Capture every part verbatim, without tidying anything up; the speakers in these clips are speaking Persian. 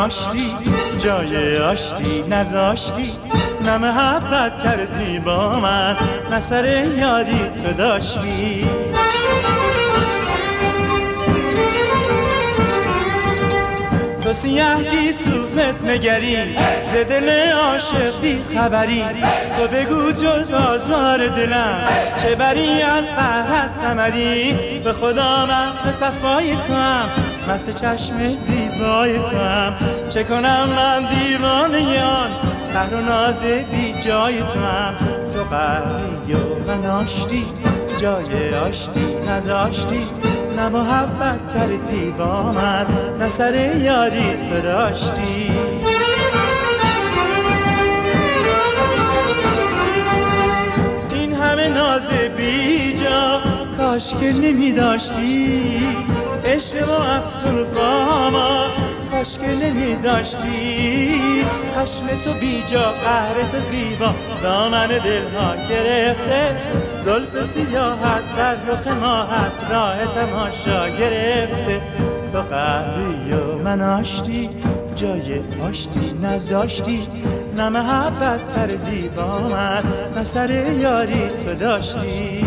آشتی جای آشتی نذاشتی، نه محبت کردی با من نه سر یاری تو داشتی. تو سیاه گیسوفت نگری ز دل عاشق بی خبری، تو بگو جز آزار دلم چه بری از قهرت ثمری. به خدا من به صفای تو هم مست چشم زیبای تو هم، چه کنم من دیوانه آن قهر و ناز بی جای تو هم. تو قهری و من آشتی جای آشتی نذاشتی، نه محبت کردی با من نه سر یاری تو داشتی. این همه ناز بی جا کاش که نمی داشتی، عشق و افسون با ما کاش که نمی داشتی. خشم تو بی جا قهر تو زیبا دامن دلها گرفته، زلف سیاحت بر رخ ماهت راه تماشا گرفته. تو قهری و من آشتی جای آشتی نذاشتی، نه محبت کردی با من نه سر یاری تو داشتی.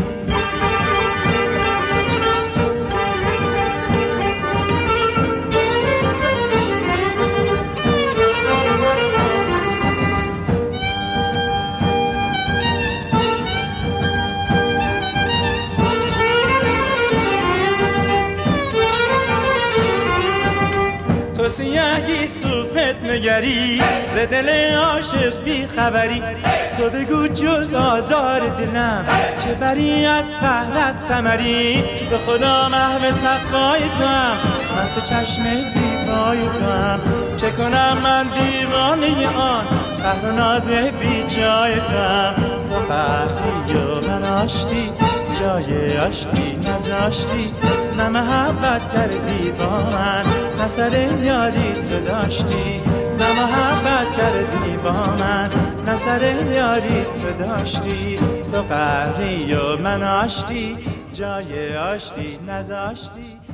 سیاهی صوفت نگری ز دل عاشق بی خبری، تو بگو جز آزار دلم چه بری از قهرت ثمری. به خدا محو صفای تو هم مست چشم زیبای تو هم، چه کنم من دیوانه آن قهر و ناز بی جای تو هم. تو قهری و من آشتی جای آشتی نذاشتی، نه محبت کردی با من نه سر یاری تو داشتی. نه محبت کردی با من نه سر یاری تو داشتی. تو قهری و من آشتی جای آشتی نذاشتی.